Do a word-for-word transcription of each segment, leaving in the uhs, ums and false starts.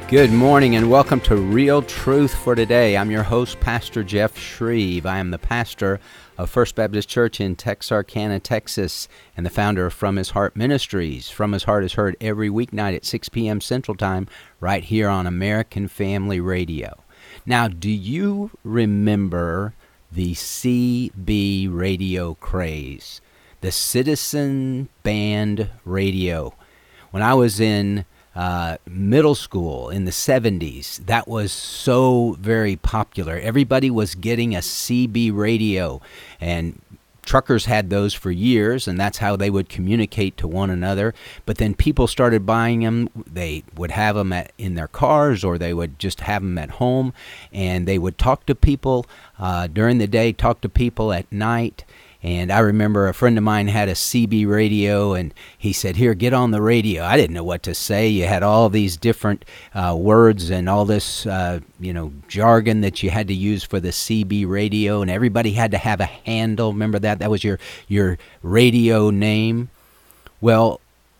Good morning and welcome to Real Truth for Today. I'm your host, Pastor Jeff Shreve. I am the pastor of First Baptist Church in Texarkana, Texas, and the founder of From His Heart Ministries. From His Heart is heard every weeknight at six p.m. Central Time right here on American Family Radio. Now, do you remember the C B radio craze, the Citizen Band radio? When I was in Uh, middle school in the seventies, that was so very popular. Everybody was getting a C B radio, and truckers had those for years, and that's how they would communicate to one another. But then people started buying them. They would have them at, in their cars, or they would just have them at home, and they would talk to people uh, during the day, talk to people at night. And I remember a friend of mine had a C B radio, and he said, "Here, get on the radio." I didn't know what to say. You had all these different uh, words and all this, uh, you know, jargon that you had to use for the C B radio, and everybody had to have a handle. Remember that? That was your, your radio name. Well,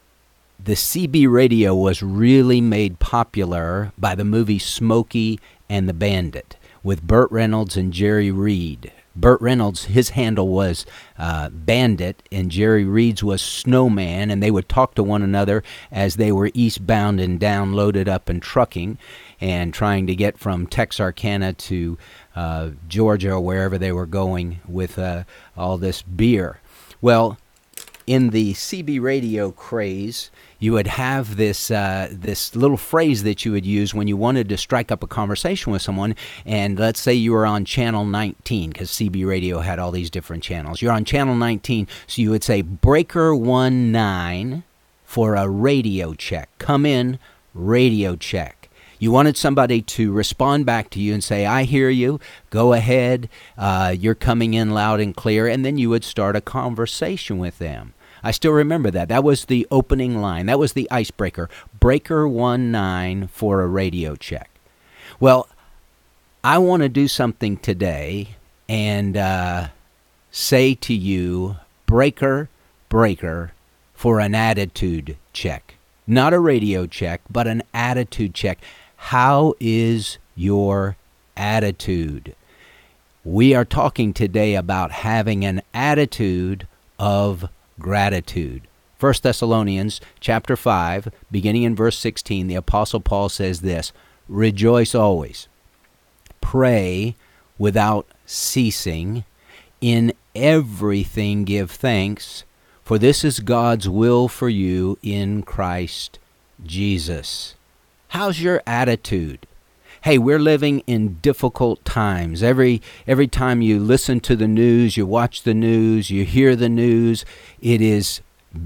the C B radio was really made popular by the movie Smokey and the Bandit with Burt Reynolds and Jerry Reed. Burt Reynolds, his handle was uh, Bandit, and Jerry Reed's was Snowman, and they would talk to one another as they were eastbound and down, loaded up in trucking, and trying to get from Texarkana to uh, Georgia or wherever they were going with uh, all this beer. Well, in the C B radio craze, you would have this uh, this little phrase that you would use when you wanted to strike up a conversation with someone. And let's say you were on channel nineteen, because C B radio had all these different channels. You're on channel nineteen, so you would say, "Breaker one nine for a radio check. Come in, radio check." You wanted somebody to respond back to you and say, "I hear you. Go ahead. Uh, you're coming in loud and clear." And then you would start a conversation with them. I still remember that. That was the opening line. That was the icebreaker. Breaker one nine for a radio check. Well, I want to do something today and uh, say to you, breaker, breaker for an attitude check. Not a radio check, but an attitude check. How is your attitude? We are talking today about having an attitude of gratitude. First Thessalonians chapter five, beginning in verse sixteen, the Apostle Paul says this: "Rejoice always, pray without ceasing, in everything give thanks, for this is God's will for you in Christ Jesus." How's your attitude? Hey, we're living in difficult times. Every every time you listen to the news, you watch the news, you hear the news, it is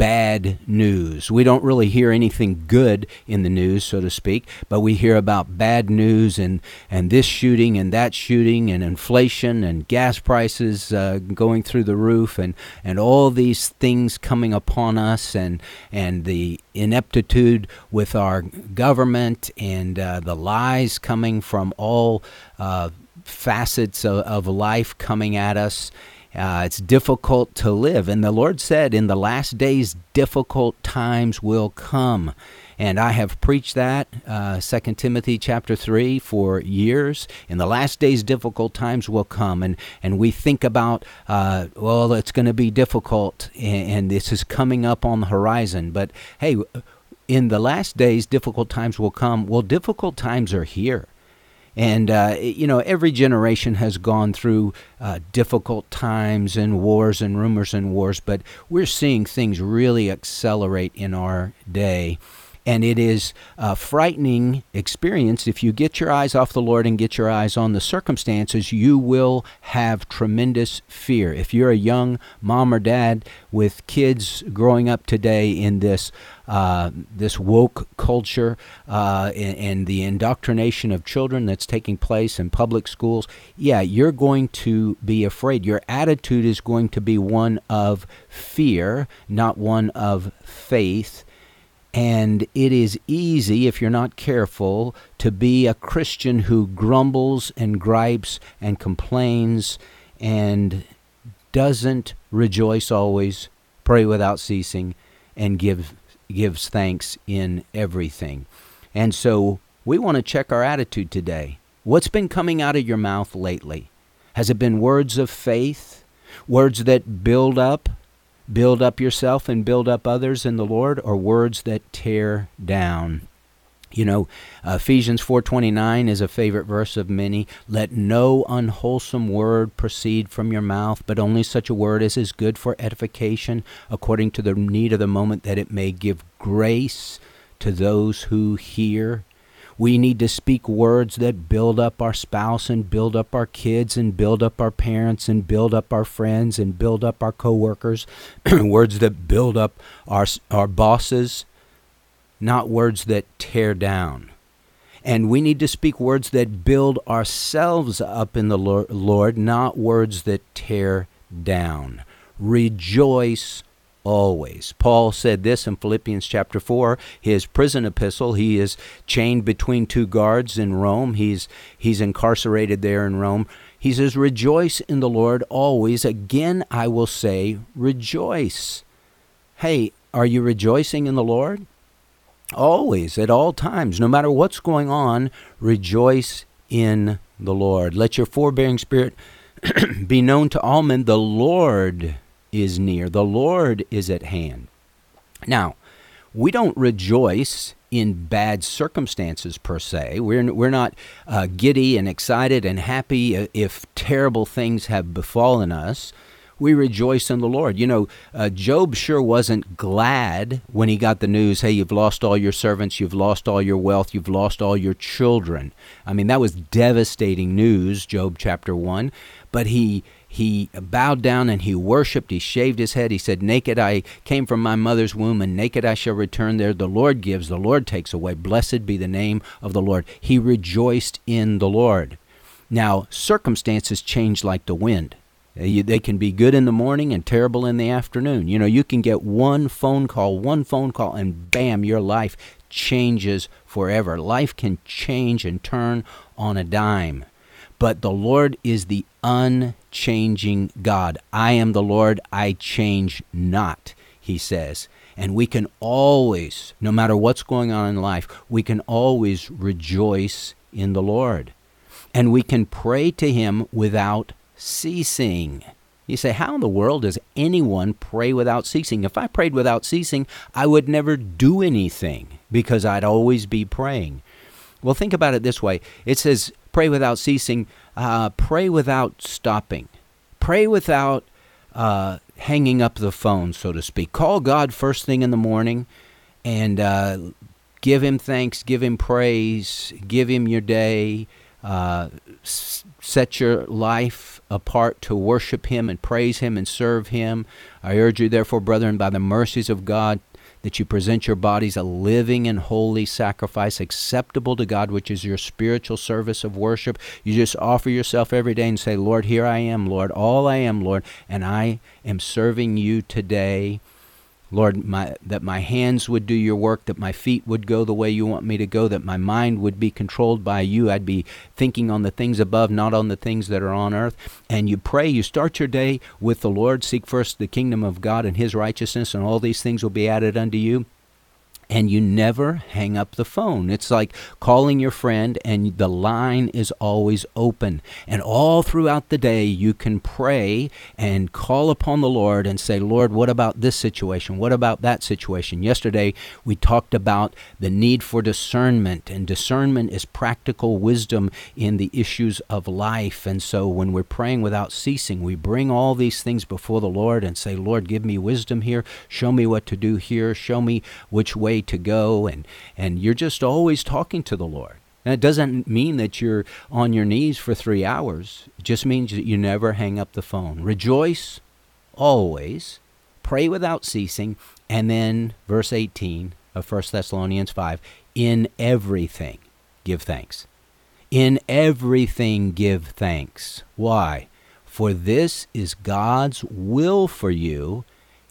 bad news. We don't really hear anything good in the news, so to speak, but we hear about bad news and, and this shooting and that shooting and inflation and gas prices uh, going through the roof and, and all these things coming upon us and, and the ineptitude with our government and uh, the lies coming from all uh, facets of, of life coming at us. Uh, it's difficult to live. And the Lord said, in the last days, difficult times will come. And I have preached that, uh, Second Timothy chapter three, for years. In the last days, difficult times will come. And, and we think about, uh, well, it's going to be difficult, and, and this is coming up on the horizon. But hey, in the last days, difficult times will come. Well, difficult times are here. And, uh, you know, every generation has gone through uh, difficult times and wars and rumors and wars, but we're seeing things really accelerate in our day. And it is a frightening experience. If you get your eyes off the Lord and get your eyes on the circumstances, you will have tremendous fear. If you're a young mom or dad with kids growing up today in this uh, this woke culture uh, and, and the indoctrination of children that's taking place in public schools, yeah, you're going to be afraid. Your attitude is going to be one of fear, not one of faith. And it is easy, if you're not careful, to be a Christian who grumbles and gripes and complains and doesn't rejoice always, pray without ceasing, and give gives thanks in everything. And so we want to check our attitude today. What's been coming out of your mouth lately? Has it been words of faith, words that build up, build up yourself and build up others in the Lord, or words that tear down? You know, Ephesians four twenty-nine is a favorite verse of many. Let no unwholesome word proceed from your mouth, but only such a word as is good for edification, according to the need of the moment, that it may give grace to those who hear. We need to speak words that build up our spouse and build up our kids and build up our parents and build up our friends and build up our coworkers. Words that build up our our bosses, not words that tear down. And we need to speak words that build ourselves up in the Lord, not words that tear down. Rejoice always. Paul said this in Philippians chapter four, his prison epistle. He is chained between two guards in Rome. He's he's incarcerated there in Rome. He says, rejoice in the Lord always. Again, I will say, rejoice. Hey, are you rejoicing in the Lord? Always, at all times, no matter what's going on, rejoice in the Lord. Let your forbearing spirit be known to all men. The Lord is near. The Lord is at hand. Now, we don't rejoice in bad circumstances per se. We're we're not uh, giddy and excited and happy if terrible things have befallen us. We rejoice in the Lord. You know, uh, Job sure wasn't glad when he got the news, hey, you've lost all your servants, you've lost all your wealth, you've lost all your children. I mean, that was devastating news, Job chapter one. But he he bowed down and he worshiped. He shaved his head. He said, naked I came from my mother's womb, and naked I shall return there. The Lord gives, the Lord takes away. Blessed be the name of the Lord. He rejoiced in the Lord. Now, circumstances change like the wind. They can be good in the morning and terrible in the afternoon. You know, you can get one phone call, one phone call, and bam, your life changes forever. Life can change and turn on a dime. But the Lord is the unchanging God. I am the Lord, I change not, he says. And we can always, no matter what's going on in life, we can always rejoice in the Lord. And we can pray to him without ceasing. You say, how in the world does anyone pray without ceasing? If I prayed without ceasing, I would never do anything because I'd always be praying. Well, think about it this way. It says, pray without ceasing, uh, pray without stopping. Pray without uh, hanging up the phone, so to speak. Call God first thing in the morning and uh, give him thanks, give him praise, give him your day. Uh, s- set your life apart to worship him and praise him and serve him. I urge you, therefore, brethren, by the mercies of God, that you present your bodies a living and holy sacrifice acceptable to God, which is your spiritual service of worship. You just offer yourself every day and say, Lord, here I am, Lord, all I am, Lord, and I am serving you today. Lord, my, that my hands would do your work, that my feet would go the way you want me to go, that my mind would be controlled by you. I'd be thinking on the things above, not on the things that are on earth. And you pray, you start your day with the Lord. Seek first the kingdom of God and his righteousness, and all these things will be added unto you. And you never hang up the phone. It's like calling your friend and the line is always open. And all throughout the day, you can pray and call upon the Lord and say, Lord, what about this situation? What about that situation? Yesterday, we talked about the need for discernment. And discernment is practical wisdom in the issues of life. And so when we're praying without ceasing, we bring all these things before the Lord and say, Lord, give me wisdom here. Show me what to do here. Show me which way to go, and and you're just always talking to the Lord. And it doesn't mean that you're on your knees for three hours. It just means that you never hang up the phone. Rejoice always, pray without ceasing, and then verse eighteen of First Thessalonians five, in everything give thanks. In everything give thanks. Why? For this is God's will for you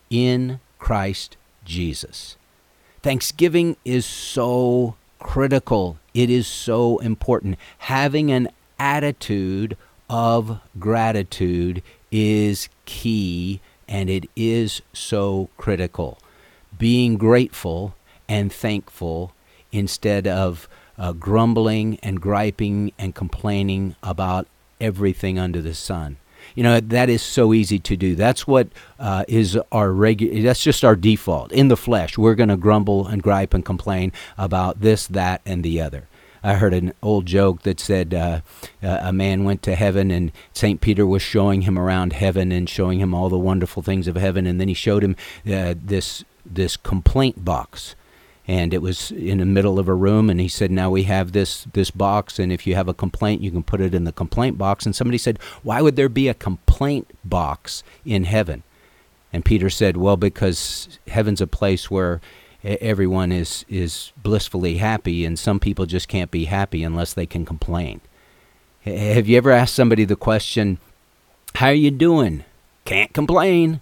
in Christ Jesus. Thanksgiving is so critical. It is so important. Having an attitude of gratitude is key, and it is so critical. Being grateful and thankful instead of uh, grumbling and griping and complaining about everything under the sun. You know, that is so easy to do. That's what uh, is our regular, that's just our default. In the flesh, we're going to grumble and gripe and complain about this, that, and the other. I heard an old joke that said uh, a man went to heaven and Saint Peter was showing him around heaven and showing him all the wonderful things of heaven. And then he showed him uh, this this complaint box. And it was in the middle of a room, and he said, now we have this this box, and if you have a complaint, you can put it in the complaint box. And somebody said, why would there be a complaint box in heaven? And Peter said, well, because heaven's a place where everyone is, is blissfully happy, and some people just can't be happy unless they can complain. Have you ever asked somebody the question, how are you doing? Can't complain.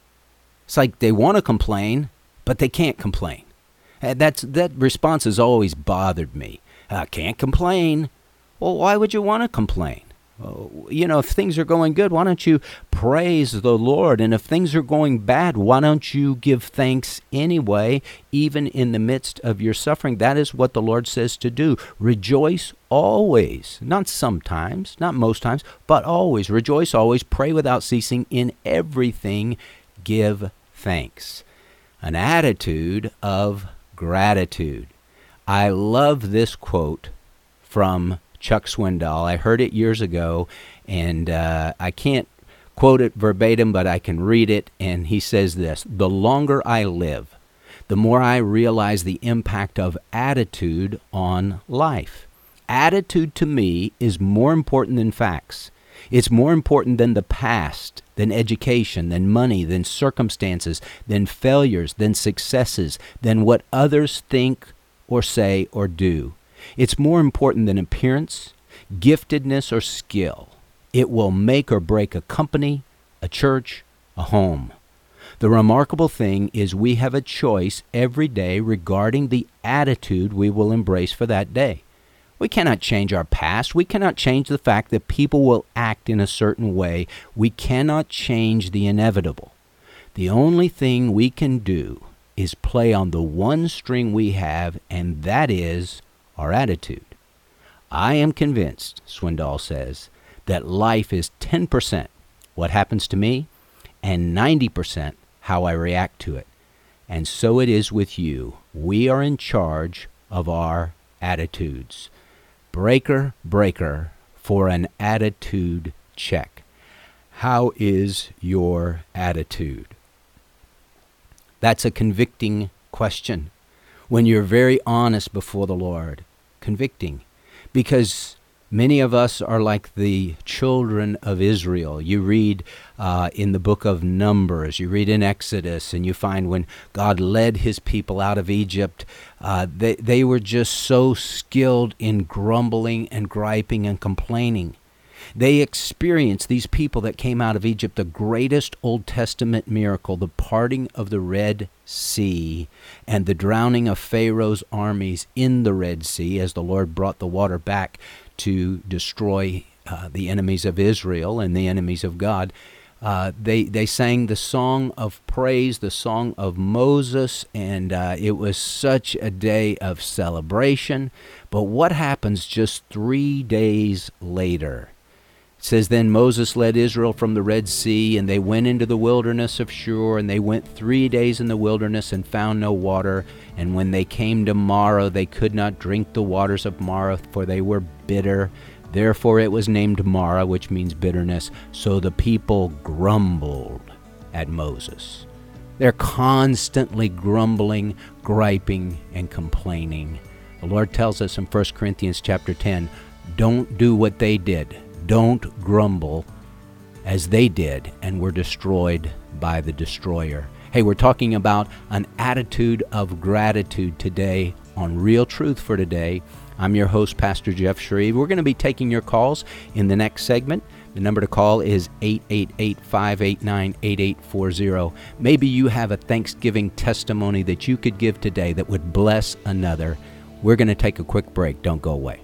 It's like they want to complain, but they can't complain. That's that response has always bothered me. I can't complain. Well, why would you want to complain? Well, you know, if things are going good, why don't you praise the Lord? And if things are going bad, why don't you give thanks anyway, even in the midst of your suffering? That is what the Lord says to do. Rejoice always. Not sometimes, not most times, but always. Rejoice always. Pray without ceasing. In everything, give thanks. An attitude of gratitude. I love this quote from Chuck Swindoll. I heard it years ago, and uh, I can't quote it verbatim, but I can read it, and he says this: the longer I live, the more I realize the impact of attitude on life. Attitude to me is more important than facts. It's more important than the past, than education, than money, than circumstances, than failures, than successes, than what others think or say or do. It's more important than appearance, giftedness, or skill. It will make or break a company, a church, a home. The remarkable thing is we have a choice every day regarding the attitude we will embrace for that day. We cannot change our past. We cannot change the fact that people will act in a certain way. We cannot change the inevitable. The only thing we can do is play on the one string we have, and that is our attitude. I am convinced, Swindoll says, that life is ten percent what happens to me and ninety percent how I react to it. And so it is with you. We are in charge of our attitudes. Breaker, breaker, for an attitude check. How is your attitude? That's a convicting question. When you're very honest before the Lord, convicting. Because many of us are like the children of Israel. You read uh, in the book of Numbers, you read in Exodus, and you find when God led his people out of Egypt, uh, they, they were just so skilled in grumbling and griping and complaining. They experienced, these people that came out of Egypt, the greatest Old Testament miracle, the parting of the Red Sea and the drowning of Pharaoh's armies in the Red Sea as the Lord brought the water back to destroy uh, the enemies of Israel and the enemies of God. Uh, they they sang the song of praise, the song of Moses, and uh, it was such a day of celebration. But what happens just three days later? It says, then Moses led Israel from the Red Sea, and they went into the wilderness of Shur, and they went three days in the wilderness and found no water. And when they came to Marah, they could not drink the waters of Marah, for they were bitter. Therefore it was named Marah, which means bitterness. So the people grumbled at Moses. They're constantly grumbling, griping, and complaining. The Lord tells us in First Corinthians chapter ten, don't do what they did. Don't grumble as they did and were destroyed by the destroyer. Hey, we're talking about an attitude of gratitude today on Real Truth for Today. I'm your host, Pastor Jeff Shreve. We're going to be taking your calls in the next segment. The number to call is eight eight eight, five eight nine, eight eight four zero. Maybe you have a Thanksgiving testimony that you could give today that would bless another. We're going to take a quick break. Don't go away.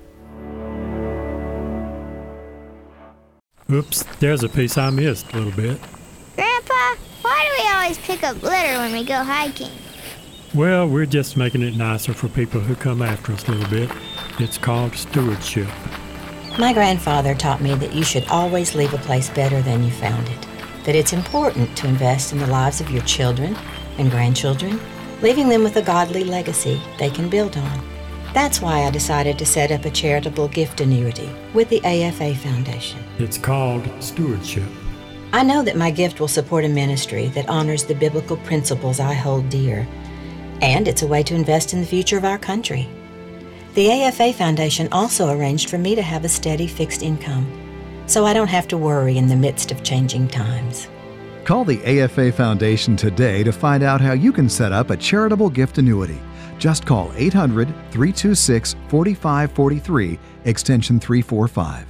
Oops, there's a piece I missed a little bit. Grandpa, why do we always pick up litter when we go hiking? Well, we're just making it nicer for people who come after us a little bit. It's called stewardship. My grandfather taught me that you should always leave a place better than you found it, that it's important to invest in the lives of your children and grandchildren, leaving them with a godly legacy they can build on. That's why I decided to set up a charitable gift annuity with the A F A Foundation. It's called stewardship. I know that my gift will support a ministry that honors the biblical principles I hold dear, and it's a way to invest in the future of our country. The A F A Foundation also arranged for me to have a steady fixed income, so I don't have to worry in the midst of changing times. Call the A F A Foundation today to find out how you can set up a charitable gift annuity. Just call eight hundred, three two six, four five four three, extension three forty-five.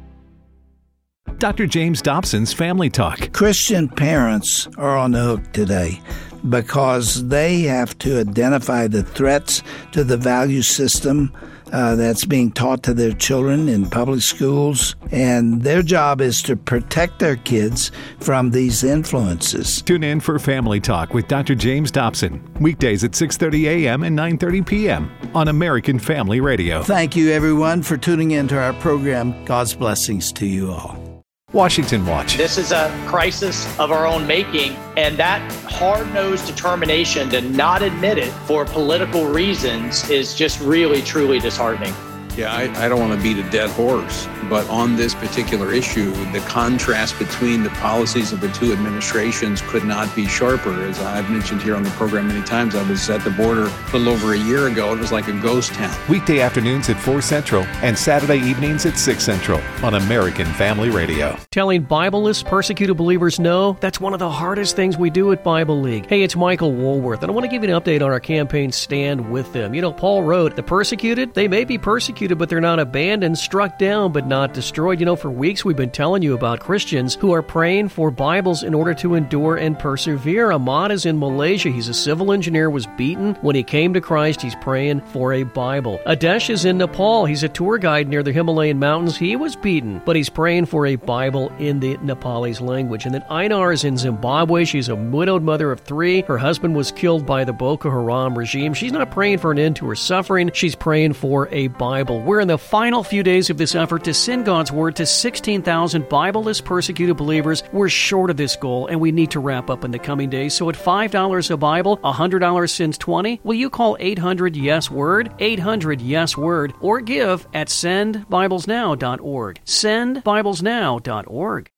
Doctor James Dobson's Family Talk. Christian parents are on the hook today because they have to identify the threats to the value system uh, that's being taught to their children in public schools, and their job is to protect their kids from these influences. Tune in for Family Talk with Doctor James Dobson, weekdays at six thirty a.m. and nine thirty p.m. on American Family Radio. Thank you, everyone, for tuning into our program. God's blessings to you all. Washington Watch. This is a crisis of our own making, and that hard-nosed determination to not admit it for political reasons is just really, truly disheartening. Yeah, I, I don't want to beat a dead horse, but on this particular issue, the contrast between the policies of the two administrations could not be sharper. As I've mentioned here on the program many times, I was at the border a little over a year ago. It was like a ghost town. Weekday afternoons at four Central and Saturday evenings at six Central on American Family Radio. Telling Bibleless, persecuted believers no, that's one of the hardest things we do at Bible League. Hey, it's Michael Woolworth, and I want to give you an update on our campaign Stand With Them. You know, Paul wrote, the persecuted, they may be persecuted, but they're not abandoned, struck down, but not destroyed. You know, for weeks we've been telling you about Christians who are praying for Bibles in order to endure and persevere. Ahmad is in Malaysia. He's a civil engineer, was beaten. When he came to Christ, he's praying for a Bible. Adesh is in Nepal. He's a tour guide near the Himalayan mountains. He was beaten, but he's praying for a Bible in the Nepalese language. And then Einar is in Zimbabwe. She's a widowed mother of three. Her husband was killed by the Boko Haram regime. She's not praying for an end to her suffering. She's praying for a Bible. We're in the final few days of this effort to send God's Word to sixteen thousand Bibleless persecuted believers. We're short of this goal, and we need to wrap up in the coming days. So at five dollars a Bible, one hundred dollars sends twenty, will you call eight hundred yes word, eight hundred yes word, or give at send bibles now dot org. send bibles now dot org.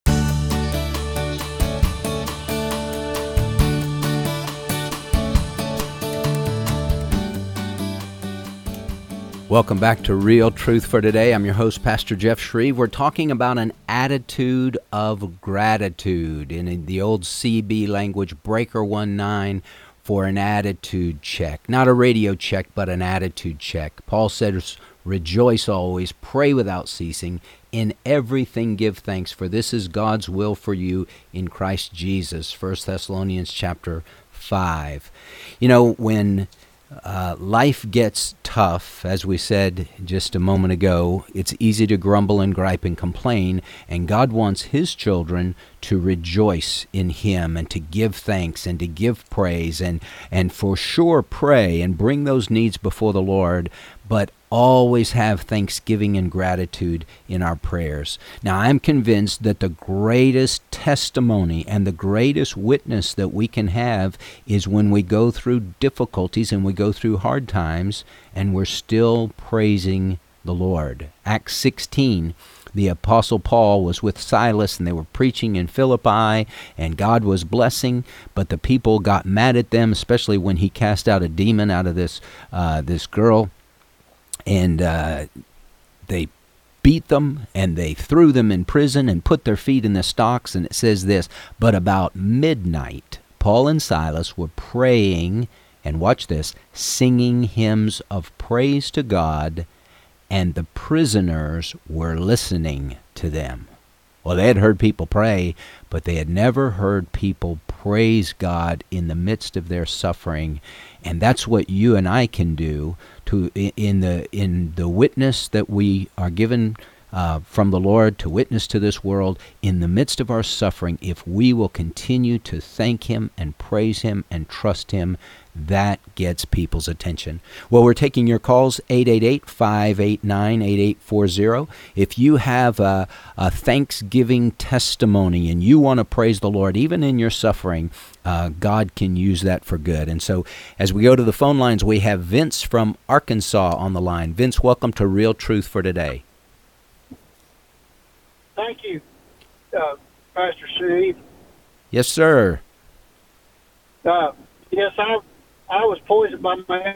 Welcome back to Real Truth for Today. I'm your host, Pastor Jeff Shreve. We're talking about an attitude of gratitude. In the old C B language, Breaker one nine, for an attitude check. Not a radio check, but an attitude check. Paul says, rejoice always, pray without ceasing, in everything give thanks, for this is God's will for you in Christ Jesus. First Thessalonians chapter five. You know, when Uh, life gets tough, as we said just a moment ago, it's easy to grumble and gripe and complain, and God wants His children to rejoice in Him and to give thanks and to give praise and, and for sure pray and bring those needs before the Lord, but always have thanksgiving and gratitude in our prayers. Now, I'm convinced that the greatest testimony and the greatest witness that we can have is when we go through difficulties and we go through hard times and we're still praising the Lord. Acts sixteen, the Apostle Paul was with Silas and they were preaching in Philippi and God was blessing, but the people got mad at them, especially when he cast out a demon out of this uh, this girl. And uh, they beat them, and they threw them in prison and put their feet in the stocks. And it says this, but about midnight, Paul and Silas were praying, and watch this, singing hymns of praise to God, and the prisoners were listening to them. Well, they had heard people pray, but they had never heard people praise God in the midst of their suffering. And that's what you and I can do to in the in the witness that we are given uh, from the Lord to witness to this world in the midst of our suffering, if we will continue to thank Him and praise Him and trust Him, that gets people's attention. Well, we're taking your calls, eight eight eight, five eight nine, eight eight four zero. If you have a, a Thanksgiving testimony and you want to praise the Lord, even in your suffering, uh, God can use that for good. And so as we go to the phone lines, we have Vince from Arkansas on the line. Vince, welcome to Real Truth for Today. Thank you, uh, Pastor Steve. Yes, sir. Uh, yes, I I was poisoned by my,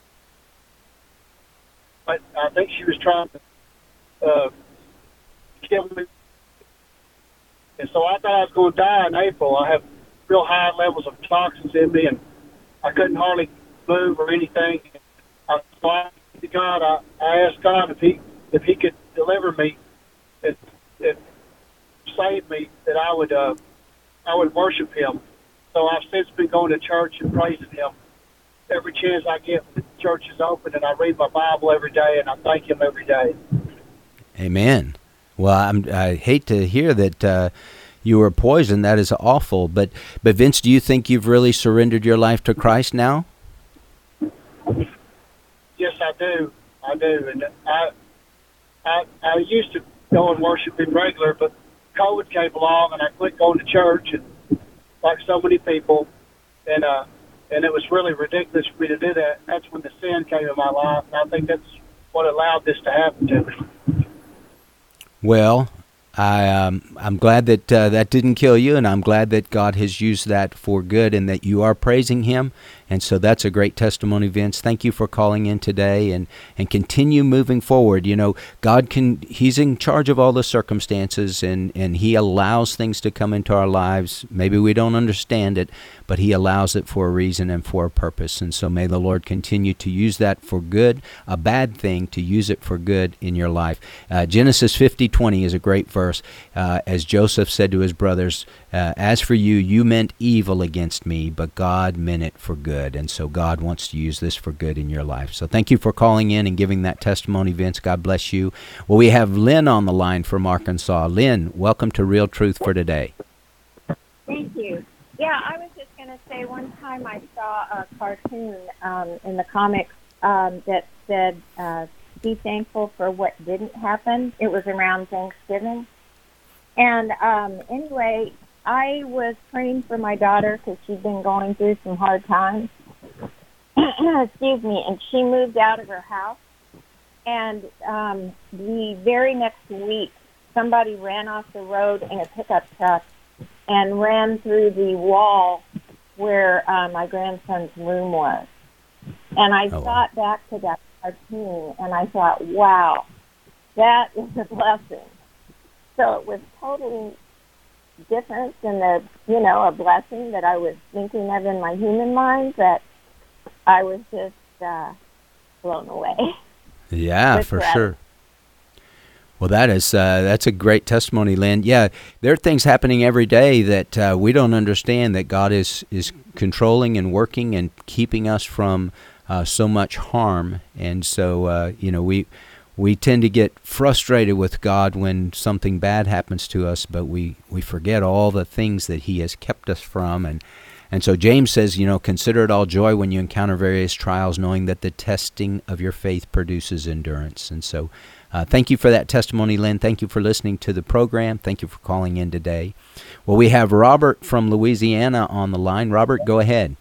but I think she was trying to uh, kill me. And so I thought I was going to die in April. I have real high levels of toxins in me, and I couldn't hardly move or anything. I cried to God. I, I asked God if he if he could deliver me and, and save me, that I would uh, I would worship Him. So I've since been going to church and praising Him every chance I get when the church is open, and I read my Bible every day, and I thank Him every day. Amen. Well, I'm, I hate to hear that uh, you were poisoned. That is awful. But, but Vince, do you think you've really surrendered your life to Christ now? Yes, I do. I do. And I, I, I used to go and worship Him regular, but COVID came along, and I quit going to church, and like so many people, and uh, and it was really ridiculous for me to do that. And that's when the sin came in my life, and I think that's what allowed this to happen to me. Well, I, um, I'm glad that uh, that didn't kill you, and I'm glad that God has used that for good and that you are praising Him. And so that's a great testimony, Vince. Thank you for calling in today, and, and continue moving forward. You know, God can, He's in charge of all the circumstances, and, and He allows things to come into our lives. Maybe we don't understand it, but He allows it for a reason and for a purpose. And so may the Lord continue to use that for good, a bad thing, to use it for good in your life. Uh, Genesis fifty twenty is a great verse. Uh, as Joseph said to his brothers, uh, as for you, you meant evil against me, but God meant it for good. And so God wants to use this for good in your life. So thank you for calling in and giving that testimony, Vince. God bless you. Well, we have Lynn on the line from Arkansas. Lynn, welcome to Real Truth for Today. Thank you. Yeah, I was just going to say, one time I saw a cartoon um, in the comics um, that said, uh, be thankful for what didn't happen. It was around Thanksgiving. And um, anyway, I was praying for my daughter because she'd been going through some hard times. Excuse me. And she moved out of her house. And um, the very next week, somebody ran off the road in a pickup truck and ran through the wall where uh, my grandson's room was. And I oh, thought wow. back to that cartoon, and I thought, wow, that is a blessing. So it was totally different than the, you know, a blessing that I was thinking of in my human mind, that I was just uh, blown away. Yeah, for sure. Well, that is uh, that's a great testimony, Lynn. Yeah, there are things happening every day that uh, we don't understand, that God is, is controlling and working and keeping us from uh, so much harm. And so, uh, you know, we we tend to get frustrated with God when something bad happens to us, but we, we forget all the things that He has kept us from. And And so James says, you know, consider it all joy when you encounter various trials, knowing that the testing of your faith produces endurance. And so uh, thank you for that testimony, Lynn. Thank you for listening to the program. Thank you for calling in today. Well, we have Robert from Louisiana on the line. Robert, go ahead.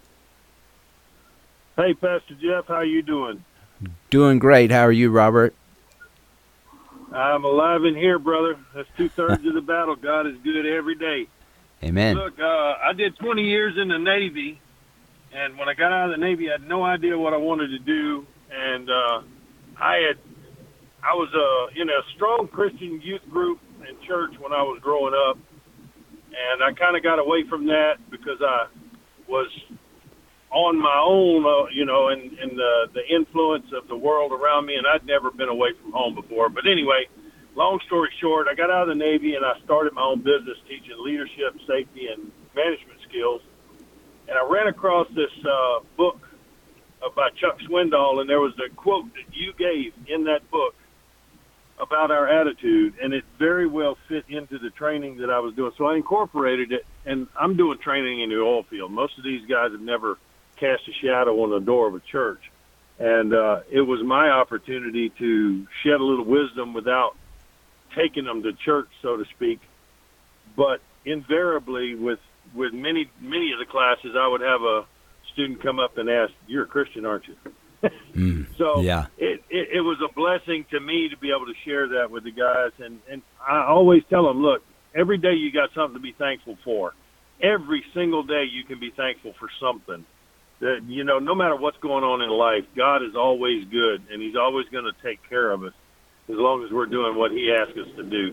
Hey, Pastor Jeff, how you doing? Doing great. How are you, Robert? I'm alive in here, brother. That's two-thirds of the battle. God is good every day. Amen. Look, uh, I did twenty years in the Navy, and when I got out of the Navy, I had no idea what I wanted to do, and uh, I had, I was uh, in a strong Christian youth group in church when I was growing up, and I kind of got away from that because I was on my own, uh, you know, and, and the, the influence of the world around me, and I'd never been away from home before. But anyway, long story short, I got out of the Navy and I started my own business teaching leadership, safety, and management skills. And I ran across this uh, book by Chuck Swindoll, and there was a quote that you gave in that book about our attitude, and it very well fit into the training that I was doing. So I incorporated it, and I'm doing training in the oil field. Most of these guys have never cast a shadow on the door of a church. And uh, it was my opportunity to shed a little wisdom without taking them to church, so to speak. But invariably, with, with many, many of the classes, I would have a student come up and ask, "You're a Christian, aren't you?" mm, so yeah. it, it, it was a blessing to me to be able to share that with the guys. And, and I always tell them, look, every day you got something to be thankful for. Every single day you can be thankful for something. That, you know, no matter what's going on in life, God is always good, and he's always going to take care of us as long as we're doing what he asks us to do.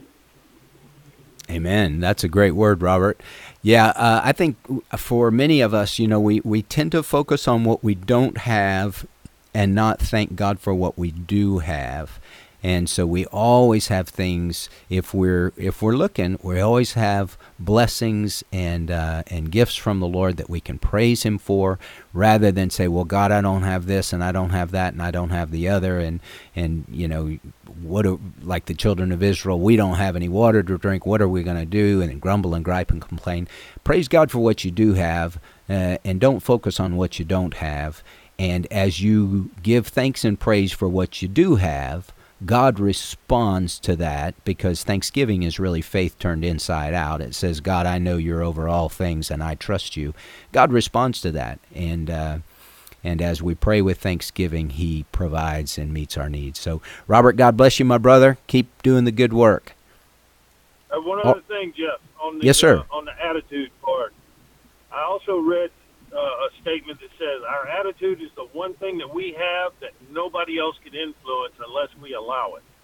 Amen. That's a great word, Robert. Yeah, uh, I think for many of us, you know, we, we tend to focus on what we don't have and not thank God for what we do have. And so we always have things, if we're if we're looking, we always have blessings and uh, and gifts from the Lord that we can praise him for, rather than say, well, God, I don't have this and I don't have that and I don't have the other. And, and you know, what are, like the children of Israel, we don't have any water to drink. What are we going to do? And then grumble and gripe and complain. Praise God for what you do have, uh, and don't focus on what you don't have. And as you give thanks and praise for what you do have, God responds to that, because thanksgiving is really faith turned inside out. It says, God, I know you're over all things and I trust you. God responds to that. And uh, and as we pray with thanksgiving, he provides and meets our needs. So, Robert, God bless you, my brother. Keep doing the good work. Uh, one other oh. thing, Jeff, on the, yes, sir. Uh, on the attitude part. I also read uh, a statement that says our attitude is the one thing that we have that nobody else can influence unless we allow it.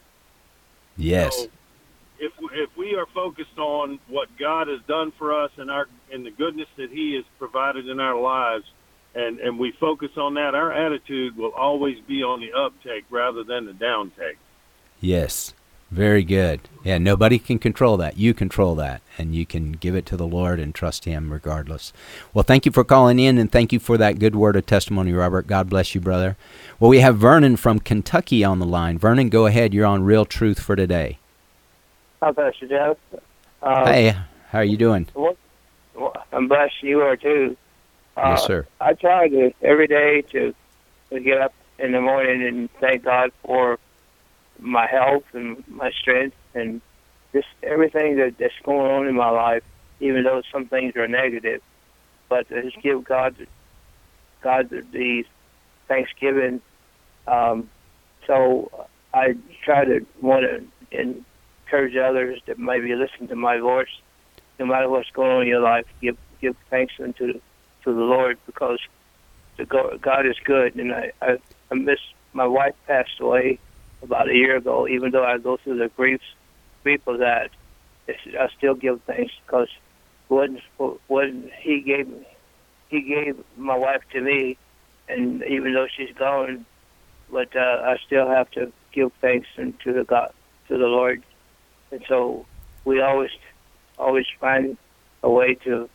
Yes. So if if we are focused on what God has done for us and our and the goodness that he has provided in our lives, and, and we focus on that, our attitude will always be on the uptake rather than the downtake. Yes. Very good. Yeah, nobody can control that. You control that, and you can give it to the Lord and trust him regardless. Well, thank you for calling in, and thank you for that good word of testimony, Robert. God bless you, brother. Well, we have Vernon from Kentucky on the line. Vernon, go ahead. You're on Real Truth for Today. Hi, Pastor Jeff. Uh, hey, how are you doing? Well, I'm blessed. You are, too. Uh, yes, sir. I try to, every day, to, to get up in the morning and thank God for my health and my strength and just everything that, that's going on in my life, even though some things are negative. But to just give God, God the, the thanksgiving. Um, so I try to want to encourage others that maybe listen to my voice, no matter what's going on in your life. Give give thanks unto to the Lord, because the God is good. And I, I, I miss my wife passed away about a year ago. Even though I go through the griefs, grief of that, I still give thanks, because when when he gave he gave my wife to me, and even though she's gone, but uh, I still have to give thanks to the God, to the Lord. And so we always always find a way to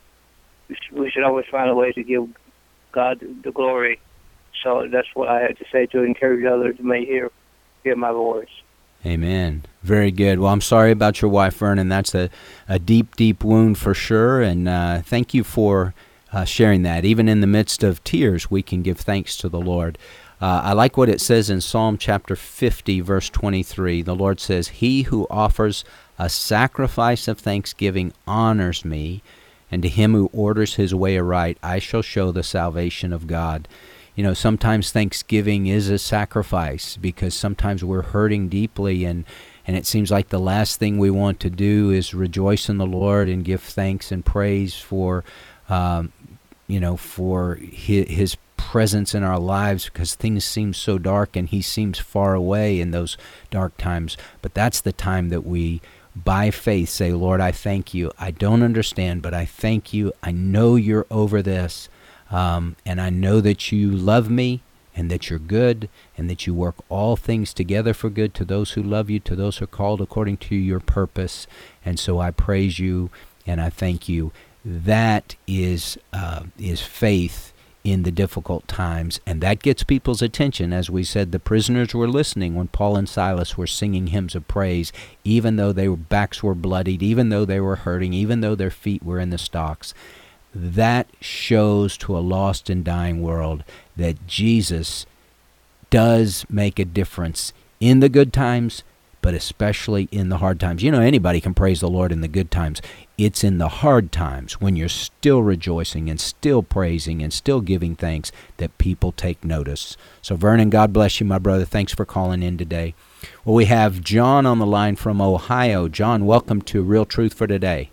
we should always find a way to give God the glory. So that's what I had to say, to encourage others to may hear hear my voice. Amen. Very good. Well, I'm sorry about your wife, Vernon. That's a, a deep, deep wound for sure. And uh, thank you for uh, sharing that. Even in the midst of tears, we can give thanks to the Lord. Uh, I like what it says in Psalm chapter fifty, verse twenty-three. The Lord says, "He who offers a sacrifice of thanksgiving honors me, and to him who orders his way aright, I shall show the salvation of God." You know, sometimes Thanksgiving is a sacrifice, because sometimes we're hurting deeply, and, and it seems like the last thing we want to do is rejoice in the Lord and give thanks and praise for, um, you know, for his, his presence in our lives, because things seem so dark and he seems far away in those dark times. But that's the time that we, by faith, say, Lord, I thank you. I don't understand, but I thank you. I know you're over this. Um, and I know that you love me, and that you're good, and that you work all things together for good to those who love you, to those who are called according to your purpose. And so I praise you, and I thank you. That is uh, is faith in the difficult times, and that gets people's attention. As we said, the prisoners were listening when Paul and Silas were singing hymns of praise, even though their backs were bloodied, even though they were hurting, even though their feet were in the stocks. That shows to a lost and dying world that Jesus does make a difference in the good times, but especially in the hard times. You know, anybody can praise the Lord in the good times. It's in the hard times, when you're still rejoicing and still praising and still giving thanks, that people take notice. So Vernon, God bless you, my brother. Thanks for calling in today. Well, we have John on the line from Ohio. John, welcome to Real Truth for Today.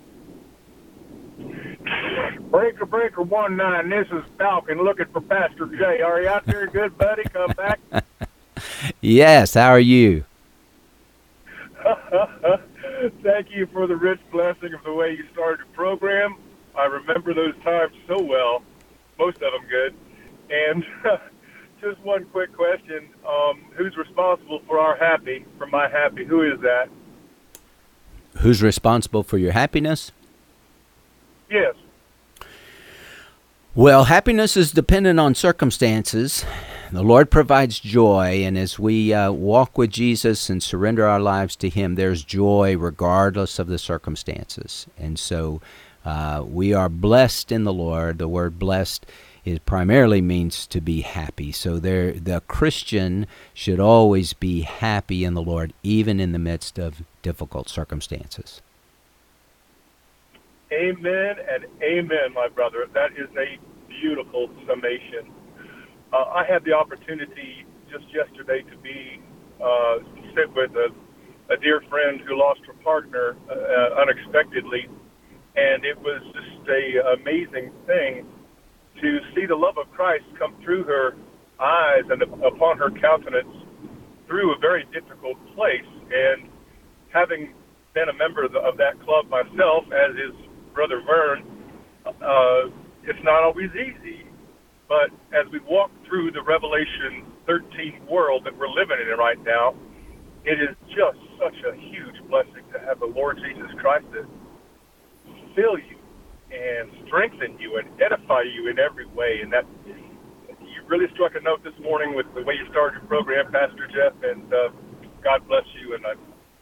Breaker, breaker, one nine. This is Falcon looking for Pastor Jay. Are you out there, good buddy? Come back. Yes, how are you? Thank you for the rich blessing of the way you started the program. I remember those times so well, most of them good. And just one quick question. Um, who's responsible for our happy, for my happy? Who is that? Who's responsible for your happiness? Yes. Well, happiness is dependent on circumstances. The Lord provides joy, and as we uh, walk with Jesus and surrender our lives to Him, there's joy regardless of the circumstances. And so uh, we are blessed in the Lord. The word blessed is primarily means to be happy. So there, the Christian should always be happy in the Lord, even in the midst of difficult circumstances. Amen and amen, my brother. That is a beautiful summation. Uh, I had the opportunity just yesterday to be uh, sit with a, a dear friend who lost her partner uh, unexpectedly, and it was just a amazing thing to see the love of Christ come through her eyes and upon her countenance through a very difficult place. And having been a member of, the, of that club myself, as is Brother Vern, uh, it's not always easy. But as we walk through the Revelation thirteen world that we're living in right now, it is just such a huge blessing to have the Lord Jesus Christ to fill you and strengthen you and edify you in every way. And that you really struck a note this morning with the way you started your program, Pastor Jeff, and uh, God bless you. And I,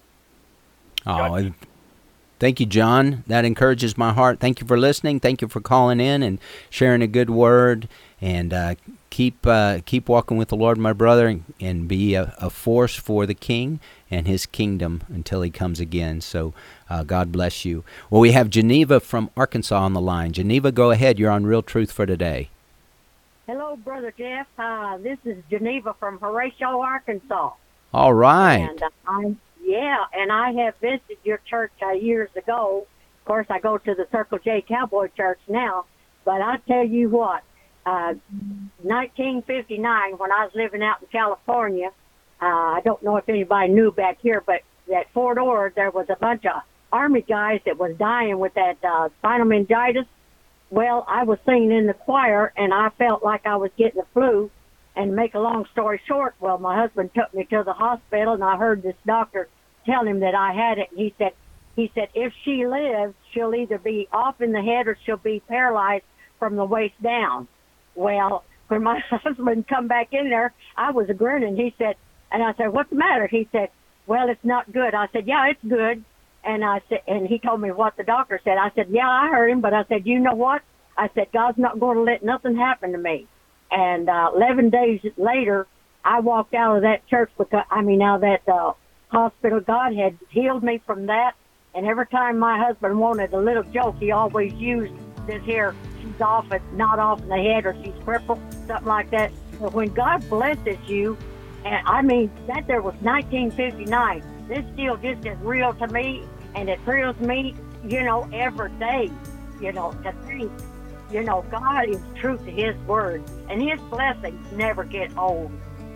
oh, and thank you, John. That encourages my heart. Thank you for listening. Thank you for calling in and sharing a good word. And uh, keep uh, keep walking with the Lord, my brother, and, and be a, a force for the King and His kingdom until He comes again. So uh, God bless you. Well, we have Geneva from Arkansas on the line. Geneva, go ahead. You're on Real Truth for Today. Hello, Brother Jeff. Uh, this is Geneva from Horatio, Arkansas. All right. And uh, I, yeah, and I have visited your church uh, years ago. Of course, I go to the Circle J Cowboy Church now. But I tell you what. Uh, nineteen fifty-nine, when I was living out in California, uh, I don't know if anybody knew back here, but at Fort Ord, there was a bunch of Army guys that was dying with that uh, spinal meningitis. Well, I was singing in the choir, and I felt like I was getting the flu. And to make a long story short, well, my husband took me to the hospital, and I heard this doctor tell him that I had it. And he said, he said, if she lives, she'll either be off in the head or she'll be paralyzed from the waist down. Well, when my husband come back in there, I was grinning. He said, and I said, what's the matter? He said, well, it's not good. I said, yeah, it's good. And I said, and he told me what the doctor said. I said, yeah, I heard him, but I said, you know what? I said, God's not going to let nothing happen to me. And uh, eleven days later, I walked out of that church because, I mean, out of that uh, hospital. God had healed me from that. And every time my husband wanted a little joke, he always used this here, she's off, not off in the head, or she's crippled, something like that. But when God blesses you, and I mean, that there was nineteen fifty-nine, this still just as real to me, and it thrills me, you know, every day, you know, to think, you know, God is true to His word, and His blessings never get old.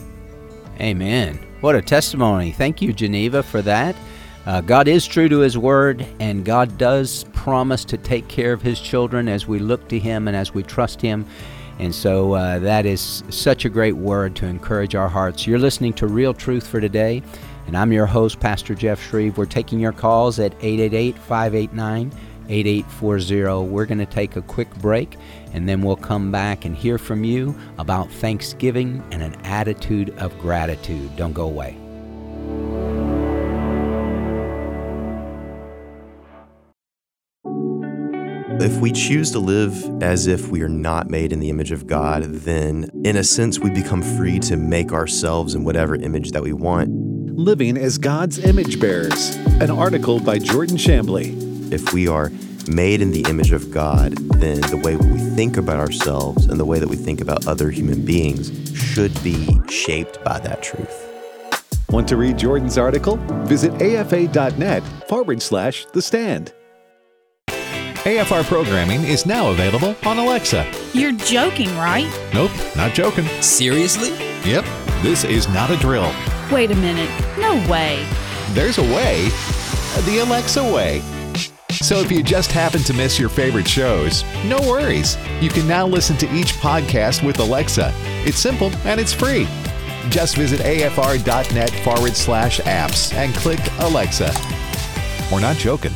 Amen. What a testimony. Thank you, Geneva, for that. Uh, God is true to His word, and God does promise to take care of His children as we look to Him and as we trust Him. And so uh, that is such a great word to encourage our hearts. You're listening to Real Truth for Today, and I'm your host, Pastor Jeff Shreve. We're taking your calls at eight eight eight, five eight nine, eight eight four zero. We're going to take a quick break, and then we'll come back and hear from you about Thanksgiving and an attitude of gratitude. Don't go away. If we choose to live as if we are not made in the image of God, then in a sense we become free to make ourselves in whatever image that we want. Living as God's Image Bearers, an article by Jordan Chambly. If we are made in the image of God, then the way we think about ourselves and the way that we think about other human beings should be shaped by that truth. Want to read Jordan's article? Visit afa.net forward slash the stand. A F R programming is now available on Alexa. You're joking, right? Nope, not joking. Seriously? Yep, this is not a drill. Wait a minute. No way. There's a way. The Alexa way. So if you just happen to miss your favorite shows, no worries. You can now listen to each podcast with Alexa. It's simple and it's free. Just visit afr.net forward slash apps and click Alexa. We're not joking.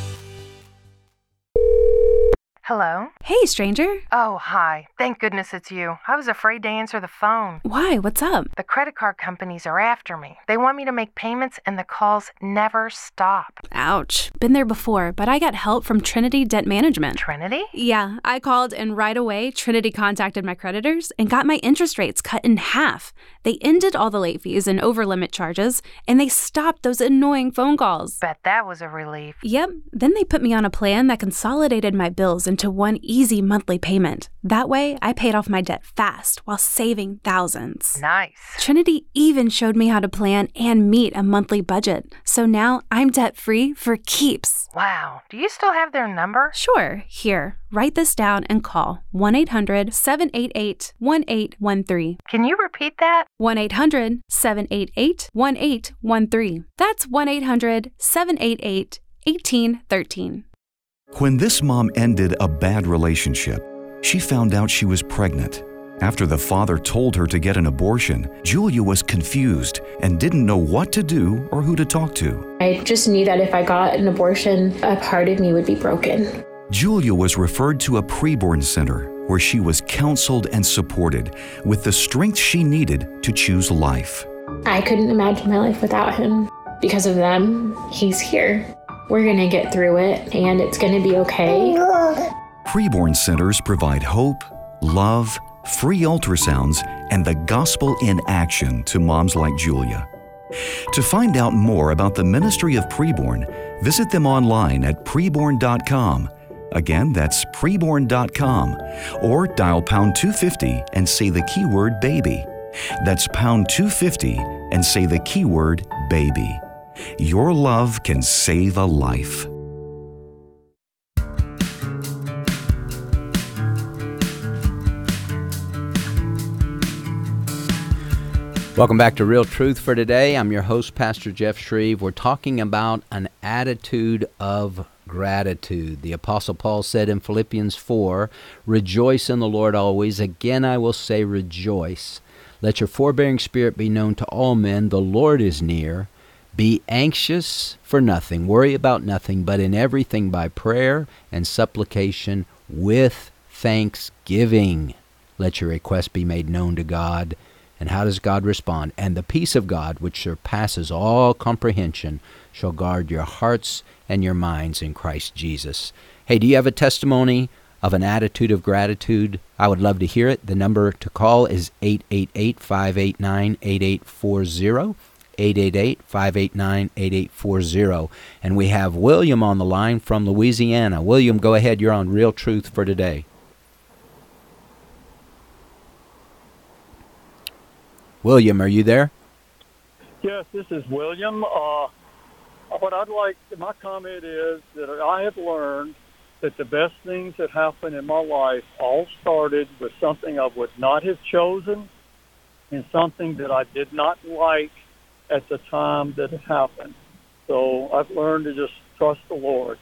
Hello? Hey, stranger. Oh, hi. Thank goodness it's you. I was afraid to answer the phone. Why? What's up? The credit card companies are after me. They want me to make payments and the calls never stop. Ouch. Been there before, but I got help from Trinity Debt Management. Trinity? Yeah, I called and right away Trinity contacted my creditors and got my interest rates cut in half. They ended all the late fees and over-limit charges, and they stopped those annoying phone calls. Bet that was a relief. Yep. Then they put me on a plan that consolidated my bills into one easy monthly payment. That way, I paid off my debt fast while saving thousands. Nice. Trinity even showed me how to plan and meet a monthly budget. So now I'm debt-free for keeps. Wow. Do you still have their number? Sure. Here, write this down and call one eight hundred seven eight eight one eight one three. Can you repeat that? one eight hundred seven eight eight one eight one three. That's one eight hundred seven eight eight one eight one three. When this mom ended a bad relationship, she found out she was pregnant. After the father told her to get an abortion, Julia was confused and didn't know what to do or who to talk to. I just knew that if I got an abortion, a part of me would be broken. Julia was referred to a preborn center where she was counseled and supported with the strength she needed to choose life. I couldn't imagine my life without him. Because of them, he's here. We're going to get through it, and it's going to be okay. Preborn centers provide hope, love, free ultrasounds, and the gospel in action to moms like Julia. To find out more about the Ministry of Preborn, visit them online at preborn dot com. Again, that's preborn dot com. Or dial pound two fifty and say the keyword baby. That's pound two fifty and say the keyword baby. Your love can save a life. Welcome back to Real Truth for Today. I'm your host, Pastor Jeff Shreve. We're talking about an attitude of gratitude. The Apostle Paul said in Philippians four, "Rejoice in the Lord always. Again I will say rejoice. Let your forbearing spirit be known to all men. The Lord is near. Be anxious for nothing, worry about nothing, but in everything by prayer and supplication with thanksgiving. Let your requests be made known to God." And how does God respond? "And the peace of God, which surpasses all comprehension, shall guard your hearts and your minds in Christ Jesus." Hey, do you have a testimony of an attitude of gratitude? I would love to hear it. The number to call is eight eight eight, five eight nine, eight eight four zero. eight eight eight, five eight nine, eight eight four zero. And we have William on the line from Louisiana. William, go ahead. You're on Real Truth for Today. William, are you there? Yes, this is William. Uh, what I'd like, my comment is that I have learned that the best things that happened in my life all started with something I would not have chosen and something that I did not like at the time that it happened. So I've learned to just trust the Lord.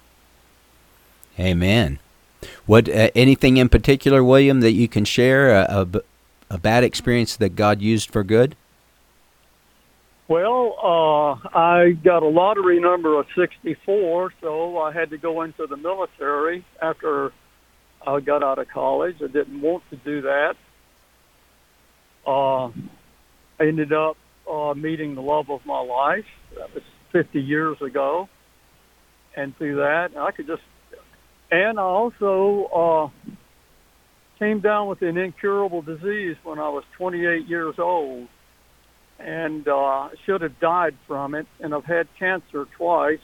Amen. What uh, anything in particular, William, that you can share, a, a, a bad experience that God used for good? Well, uh, I got a lottery number of sixty-four, so I had to go into the military after I got out of college. I didn't want to do that. Uh, I ended up uh, meeting the love of my life. That was fifty years ago. And through that, I could just... And I also uh, came down with an incurable disease when I was twenty-eight years old. And uh, should have died from it. And I've had cancer twice.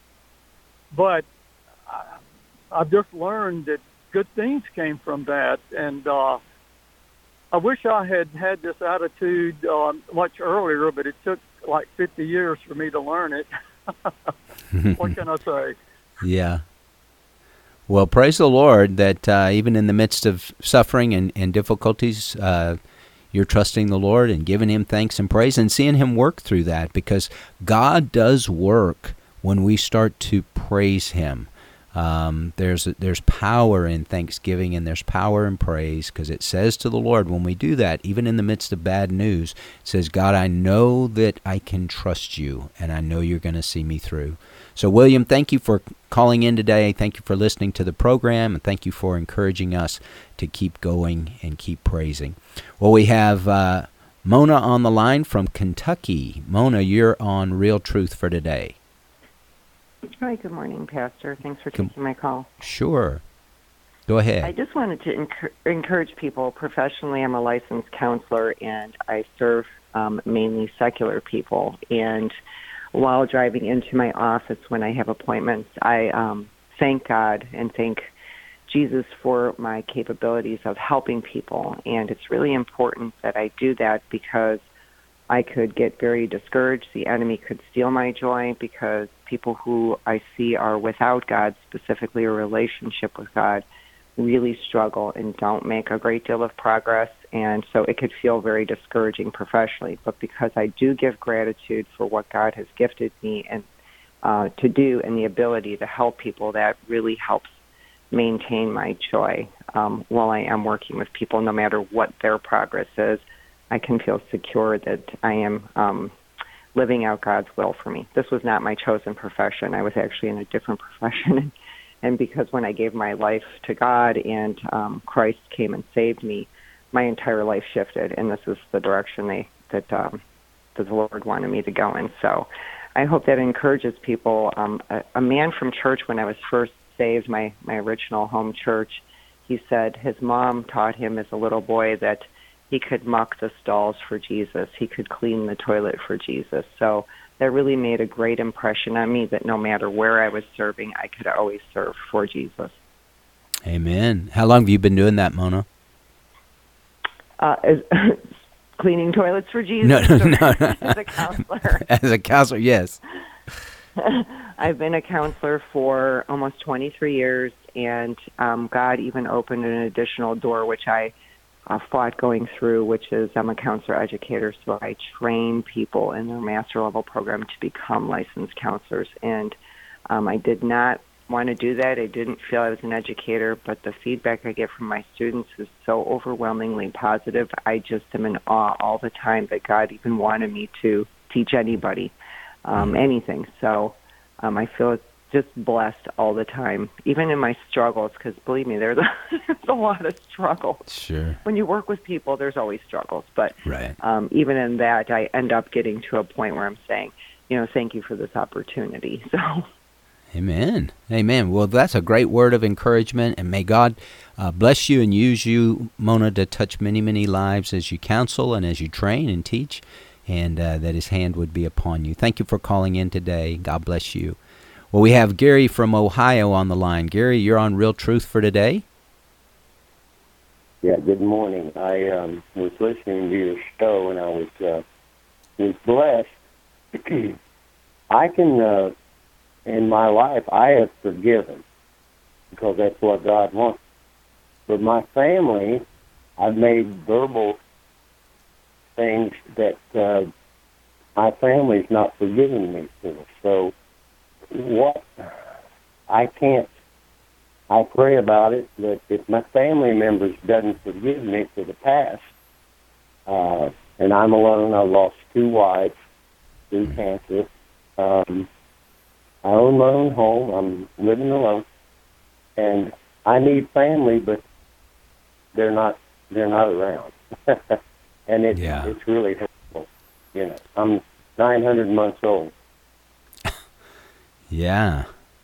But I, I've just learned that good things came from that. And uh, I wish I had had this attitude uh, much earlier, but it took like fifty years for me to learn it. What can I say? Yeah. Well, praise the Lord that uh, even in the midst of suffering and, and difficulties, uh, you're trusting the Lord and giving Him thanks and praise and seeing Him work through that, because God does work when we start to praise Him. Um, there's there's power in thanksgiving and there's power in praise, because it says to the Lord when we do that, even in the midst of bad news, it says, God, I know that I can trust you and I know you're going to see me through. So, William, thank you for calling in today. Thank you for listening to the program, and thank you for encouraging us to keep going and keep praising. Well, we have uh, Mona on the line from Kentucky. Mona, you're on Real Truth for Today. Hi, good morning, Pastor. Thanks for taking my call. Sure. Go ahead. I just wanted to enc- encourage people. Professionally, I'm a licensed counselor, and I serve um, mainly secular people. And while driving into my office when I have appointments, I um, thank God and thank Jesus for my capabilities of helping people. And it's really important that I do that, because I could get very discouraged. The enemy could steal my joy, because people who I see are without God, specifically a relationship with God, really struggle and don't make a great deal of progress. And so it could feel very discouraging professionally. But because I do give gratitude for what God has gifted me and uh, to do and the ability to help people, that really helps maintain my joy um, while I am working with people, no matter what their progress is. I can feel secure that I am um, living out God's will for me. This was not my chosen profession. I was actually in a different profession. And because when I gave my life to God and um, Christ came and saved me, my entire life shifted, and this is the direction they, that, um, that the Lord wanted me to go in. So I hope that encourages people. Um, a, a man from church, when I was first saved, my, my original home church, he said his mom taught him as a little boy that he could muck the stalls for Jesus. He could clean the toilet for Jesus. So that really made a great impression on me, that no matter where I was serving, I could always serve for Jesus. Amen. How long have you been doing that, Mona? Uh, as, cleaning toilets for Jesus? No, no, no, no. As a counselor. As a counselor, yes. I've been a counselor for almost twenty-three years, and um, God even opened an additional door, which I uh, fought going through, which is I'm a counselor educator, so I train people in their master level program to become licensed counselors. And um, I did not want to do that. I didn't feel I was an educator, but the feedback I get from my students is so overwhelmingly positive. I just am in awe all the time that God even wanted me to teach anybody um, anything. So um, I feel just blessed all the time, even in my struggles, because believe me, there's a, there's a lot of struggles. Sure. When you work with people, there's always struggles. But right. um, even in that, I end up getting to a point where I'm saying, you know, thank you for this opportunity. So. Amen. Amen. Well, that's a great word of encouragement, and may God uh, bless you and use you, Mona, to touch many, many lives as you counsel and as you train and teach, and uh, that His hand would be upon you. Thank you for calling in today. God bless you. Well, we have Gary from Ohio on the line. Gary, you're on Real Truth for Today. Yeah, good morning. I um, was listening to your show, and I was uh, was blessed. I can, uh, in my life, I have forgiven, because that's what God wants. But my family, I've made verbal things that uh, my family's not forgiving me for. So what I can't, I pray about it, that if my family members doesn't forgive me for the past, uh, and I'm alone, I lost two wives, through cancer. Um, I own my own home. I'm living alone, and I need family, but they're not they're not around, and it, yeah. it's really hurtful. You know, I'm nine hundred months old. Yeah.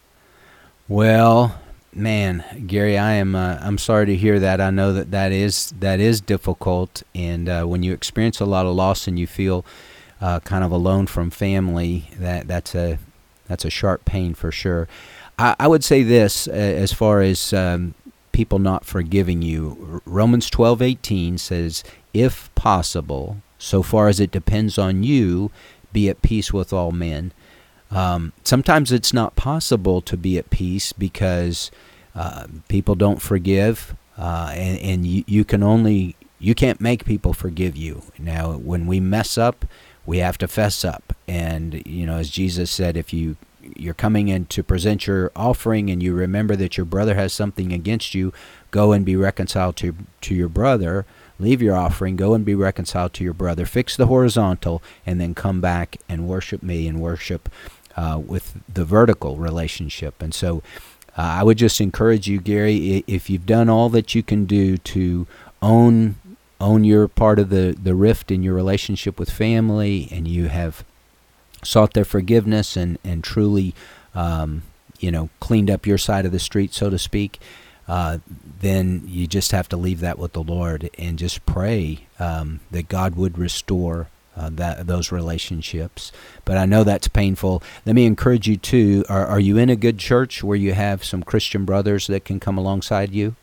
Well, man, Gary, I am uh, I'm sorry to hear that. I know that that is that is difficult, and uh, when you experience a lot of loss and you feel uh, kind of alone from family, that that's a that's a sharp pain for sure. I, I would say this uh, as far as um, people not forgiving you. Romans twelve eighteen says, "If possible, so far as it depends on you, be at peace with all men." Um, sometimes it's not possible to be at peace because uh, people don't forgive, uh, and, and you, you can only you can't make people forgive you. Now, when we mess up, we have to fess up, and you know, as Jesus said, if you you're coming in to present your offering and you remember that your brother has something against you, go and be reconciled to to your brother. Leave your offering, go and be reconciled to your brother. Fix the horizontal, and then come back and worship me and worship Uh, with the vertical relationship. And so uh, I would just encourage you, Gary, if you've done all that you can do to own own your part of the, the rift in your relationship with family, and you have sought their forgiveness and, and truly, um, you know, cleaned up your side of the street, so to speak, uh, then you just have to leave that with the Lord and just pray um, that God would restore Uh, that those relationships. But I know that's painful. Let me encourage you too. Are, are you in a good church where you have some Christian brothers that can come alongside you?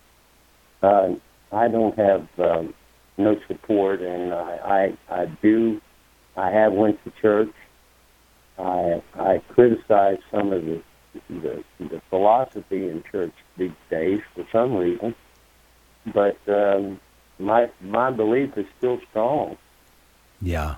Uh, I don't have um, no support, and I, I I do. I have went to church. I I criticize some of the the, the philosophy in church these days for some reason, but um, my my belief is still strong. Yeah.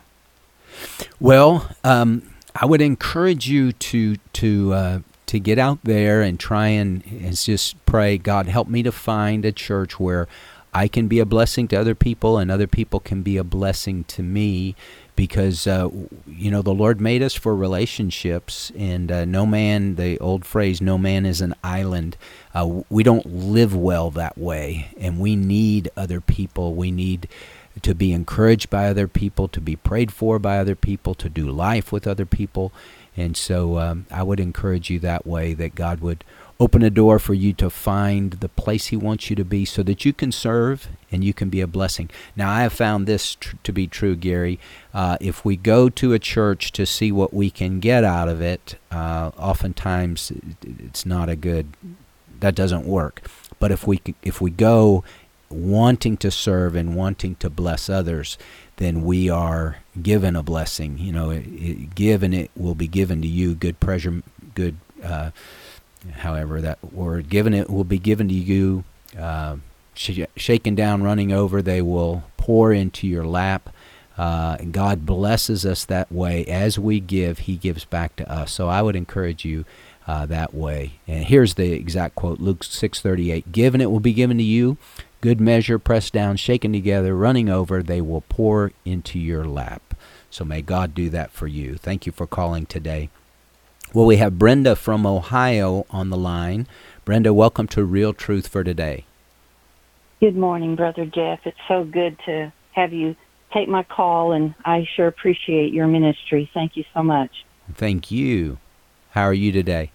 Well, um, I would encourage you to to uh, to get out there and try and, and just pray, God, help me to find a church where I can be a blessing to other people and other people can be a blessing to me, because, uh, you know, the Lord made us for relationships, and uh, no man, the old phrase, no man is an island. Uh, we don't live well that way, and we need other people. We need to be encouraged by other people, to be prayed for by other people, to do life with other people. And so um, I would encourage you that way, that God would open a door for you to find the place He wants you to be so that you can serve and you can be a blessing. Now, I have found this tr- to be true, Gary. Uh, if we go to a church to see what we can get out of it, uh, oftentimes it's not a good, that doesn't work. But if we if we go wanting to serve and wanting to bless others, then we are given a blessing. You know, it, it, give and it will be given to you. Good pressure, good, uh, however that word, given it will be given to you. Uh, sh- shaken down, running over, they will pour into your lap. Uh, and God blesses us that way. As we give, He gives back to us. So I would encourage you uh, that way. And here's the exact quote, Luke six thirty-eight. Give and it will be given to you. Good measure, pressed down, shaken together, running over, they will pour into your lap. So may God do that for you. Thank you for calling today. Well, we have Brenda from Ohio on the line. Brenda, welcome to Real Truth for Today. Good morning, Brother Jeff. It's so good to have you take my call, and I sure appreciate your ministry. Thank you so much. Thank you. How are you today?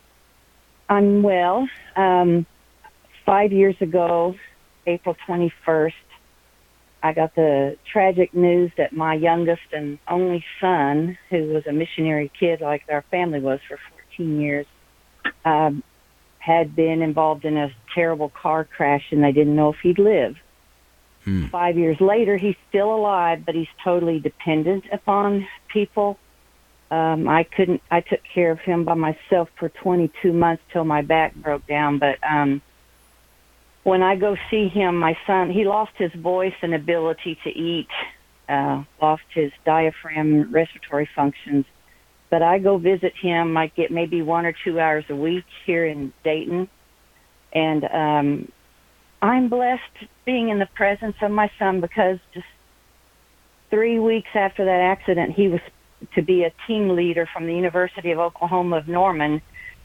I'm well. Um, five years ago, April twenty-first, I got the tragic news that my youngest and only son, who was a missionary kid like our family was for fourteen years, um, had been involved in a terrible car crash, and they didn't know if he'd live. Hmm. Five years later, he's still alive, but he's totally dependent upon people. Um, I couldn't, I took care of him by myself for twenty-two months till my back broke down, but um, when I go see him, my son, he lost his voice and ability to eat, uh, lost his diaphragm, respiratory functions. But I go visit him. I get maybe one or two hours a week here in Dayton. And um, I'm blessed being in the presence of my son, because just three weeks after that accident, he was to be a team leader from the University of Oklahoma of Norman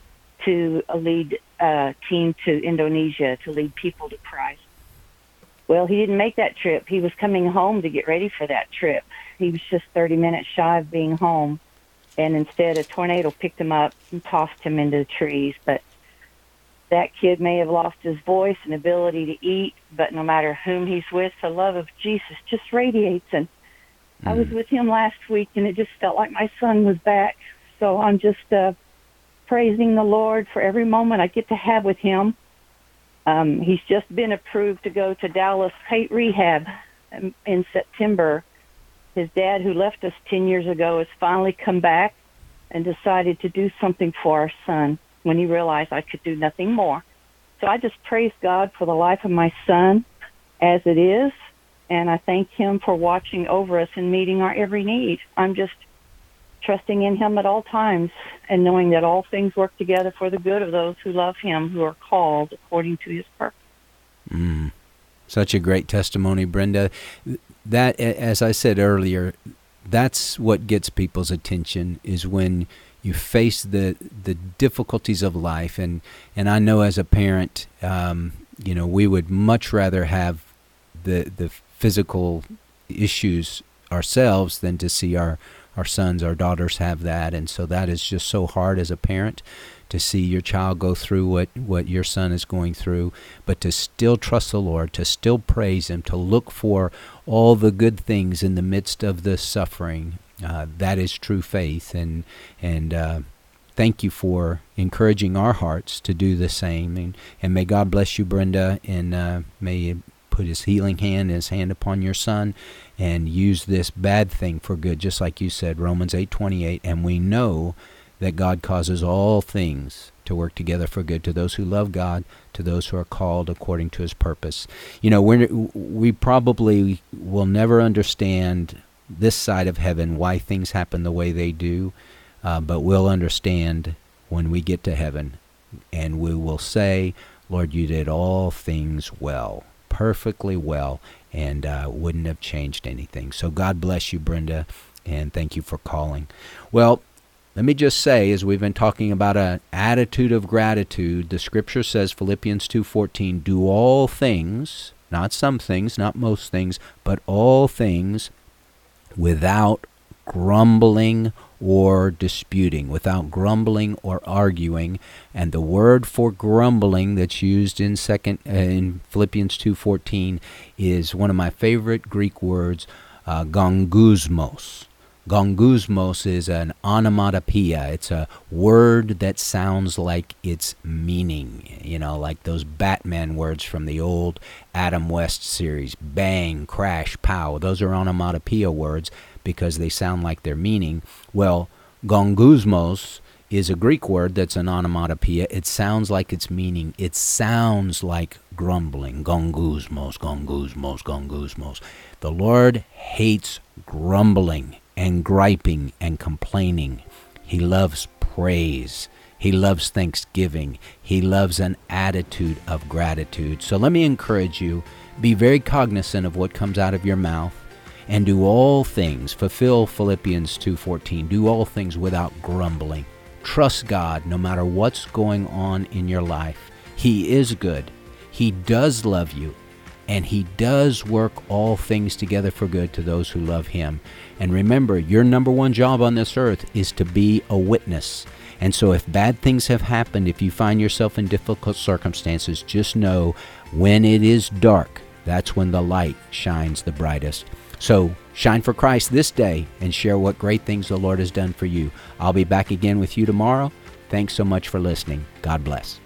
to a lead uh, team to Indonesia to lead people to Christ. Well, he didn't make that trip. He was coming home to get ready for that trip. He was just thirty minutes shy of being home, and instead a tornado picked him up and tossed him into the trees. But that kid may have lost his voice and ability to eat, but no matter whom he's with, the love of Jesus just radiates. And mm. I was with him last week, and it just felt like my son was back. So I'm just uh, praising the Lord for every moment I get to have with him. Um, he's just been approved to go to Dallas State Rehab in, in September. His dad, who left us ten years ago, has finally come back and decided to do something for our son when he realized I could do nothing more. So I just praise God for the life of my son as it is, and I thank him for watching over us and meeting our every need. I'm just trusting in him at all times and knowing that all things work together for the good of those who love him, who are called according to his purpose. Mm. Such a great testimony, Brenda. That, as I said earlier, that's what gets people's attention, is when you face the the difficulties of life. And, and I know as a parent, um, you know, we would much rather have the the physical issues ourselves than to see our Our sons, our daughters have that, and so that is just so hard as a parent to see your child go through what, what your son is going through, but to still trust the Lord, to still praise Him, to look for all the good things in the midst of the suffering. Uh, that is true faith, and and uh, thank you for encouraging our hearts to do the same. And, and may God bless you, Brenda, and uh, may you put His healing hand, His hand upon your son, and use this bad thing for good, just like you said, Romans eight twenty-eight. And we know that God causes all things to work together for good to those who love God, to those who are called according to His purpose. You know, we're, we probably will never understand this side of heaven why things happen the way they do, uh, but we'll understand when we get to heaven, and we will say, Lord, you did all things well, perfectly well, and uh, wouldn't have changed anything. So God bless you, Brenda, and thank you for calling. Well, let me just say, as we've been talking about an attitude of gratitude, the Scripture says, Philippians two fourteen, do all things, not some things, not most things, but all things without grumbling or disputing, without grumbling or arguing. And the word for grumbling that's used in second uh, in Philippians two fourteen is one of my favorite Greek words, uh, gongusmos. Gongusmos is an onomatopoeia. It's a word that sounds like its meaning, you know, like those Batman words from the old Adam West series, bang, crash, pow. Those are onomatopoeia words because they sound like their meaning. Well, gongusmos is a Greek word that's an onomatopoeia. It sounds like its meaning. It sounds like grumbling. Gongusmos, gongusmos, gongusmos. The Lord hates grumbling and griping and complaining. He loves praise. He loves thanksgiving. He loves an attitude of gratitude. So let me encourage you, be very cognizant of what comes out of your mouth, and do all things, fulfill Philippians two fourteen, do all things without grumbling. Trust God no matter what's going on in your life. He is good. He does love you. And He does work all things together for good to those who love Him. And remember, your number one job on this earth is to be a witness. And so if bad things have happened, if you find yourself in difficult circumstances, just know when it is dark, that's when the light shines the brightest. So shine for Christ this day and share what great things the Lord has done for you. I'll be back again with you tomorrow. Thanks so much for listening. God bless.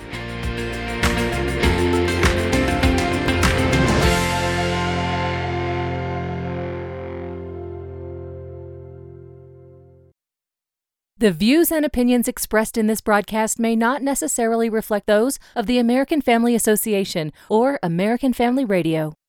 The views and opinions expressed in this broadcast may not necessarily reflect those of the American Family Association or American Family Radio.